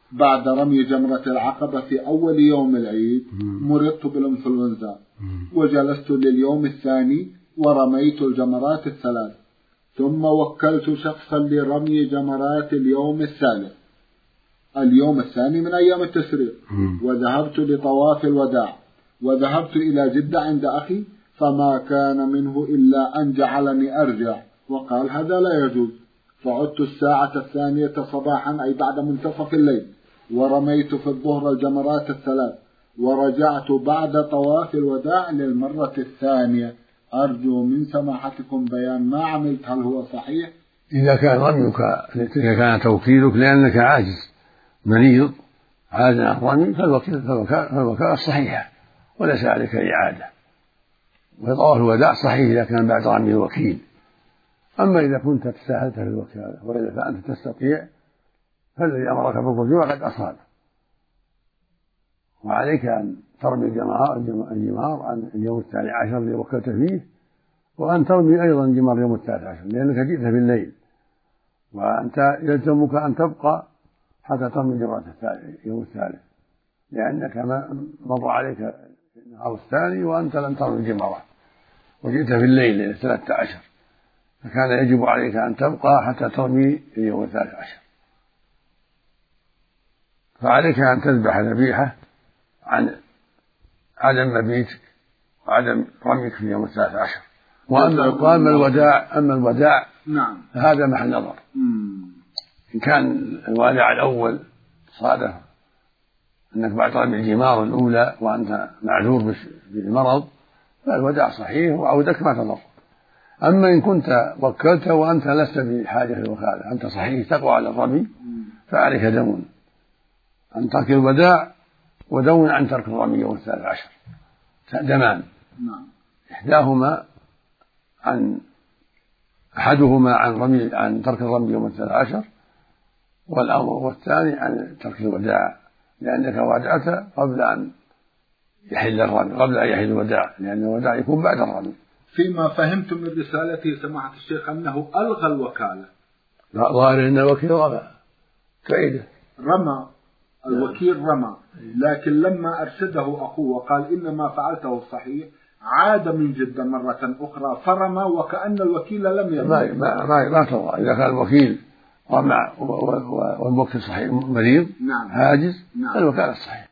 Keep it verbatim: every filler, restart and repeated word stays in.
بعد رمي جمرة العقبة في أول يوم العيد مرضت بالإنفلونزا، وجلست لليوم الثاني ورميت الجمرات الثلاث، ثم وكلت شخصا لرمي جمرات اليوم الثالث اليوم الثاني من أيام التشريق، وذهبت لطواف الوداع، وذهبت إلى جدة عند أخي، فما كان منه إلا أن جعلني أرجع وقال هذا لا يجوز. فعدت الساعة الثانية صباحا أي بعد منتصف الليل، ورميت في الظهر الجمرات الثلاث، ورجعت بعد طواف الوداع للمرة الثانية. أرجو من سماحتكم بيان ما عملت، هل هو صحيح؟ إذا كان رميك إذا كان توكيلك لأنك عاجز مريض عاجز عن الرمي فالوكالة الصحيحة وليس عليك إعادة، وطواف الوداع صحيح إذا كان بعد رمي الوكيل. أما إذا كنت تستاهلت في الوكالة وإذا فأنت تستطيع فالذي أمرك بالرجوع قد أصاب، وعليك أن ترمي الجمار عن اليوم الثاني عشر الذي وكلت فيه، وأن ترمي أيضا جمار اليوم الثالث عشر لأنك جئت في الليل، وأنت يلزمك أن تبقى حتى ترمي الجمرة اليوم الثالث، لأنك مضى عليك النهار الثاني وأنت لم ترمي الجمرة وجئت في الليل إلى الثلاثة عشر، فكان يجب عليك أن تبقى حتى ترمي اليوم الثالث عشر. فعليك أن تذبح ذبيحة عن عدم مبيتك وعدم رميك في اليوم الثالث عشر. وأما الوداع أما الوداع نعم هذا محل نظر. إن كان الوداع الأول صادف أنك بعد رمي الجمار الأولى وأنت معذور بالمرض فالوداع صحيح وعودك ما تضر. أما إن كنت وكلت وأنت لست بحاجة للوكالة، أنت صحيح تقوى على الرمي، فعليك دم عن ترك الوداع ودون عن ترك الرمي يوم الثالث عشر، دمان إحداهما عن أحدهما عن رمي عن ترك الرمي يوم الثالث عشر، والأمر والثاني عن ترك الوداع، لأنك ودعت قبل أن يحل الرمي قبل أن يحل الوداع، لأن الوداع يكون بعد الرمي. فيما فهمت من رسالته سماحة الشيخ أنه ألغى الوكالة. لا، ظاهر أن الوكيل رمى فائدة رمى الوكيل رمى، لكن لما أرشده أخوه وقال إن ما فعلته صحيح عاد من جدة مرة أخرى فرمى وكأن الوكيل لم يرمى. ما ما ما ترى إذا كان الوكيل رمى والوكيل صحيح مريض نعم. هاجز نعم. فالوكالة صحيح.